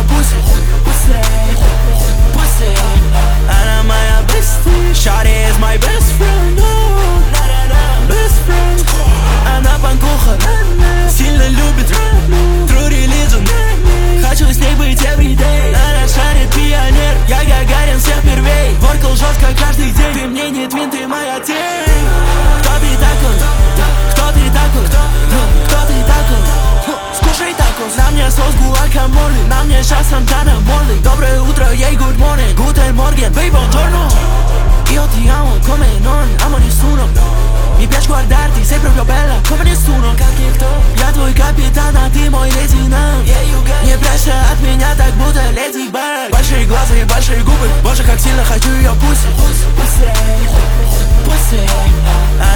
pussy. Она моя bestie. Shawty is my best friend. Best friend. Она панкуха, сильно любит True religion. Хочу с ней быть everyday. Она шарит пионер, я Гагарин всех первей. Воркал жестко каждый день. Ты мне не твин, ты моя тень. Кто ты такой? Кто ты такой? Кто ты такой? Скушай такос. На мне соус гуакамоле, на мне сейчас Сантана Молли. Доброе утро, ей good morning. Guten Morgen, baby, buongiorno. Io ti amo come non amo nessuno. Mi piace guardarti, sei proprio bella come nessuno. Я твой капитан, а ты мой лейтенант. Не прячься от меня, так будто Леди Баг. Большие глаза и большие губы, боже, как сильно хочу ее pussy.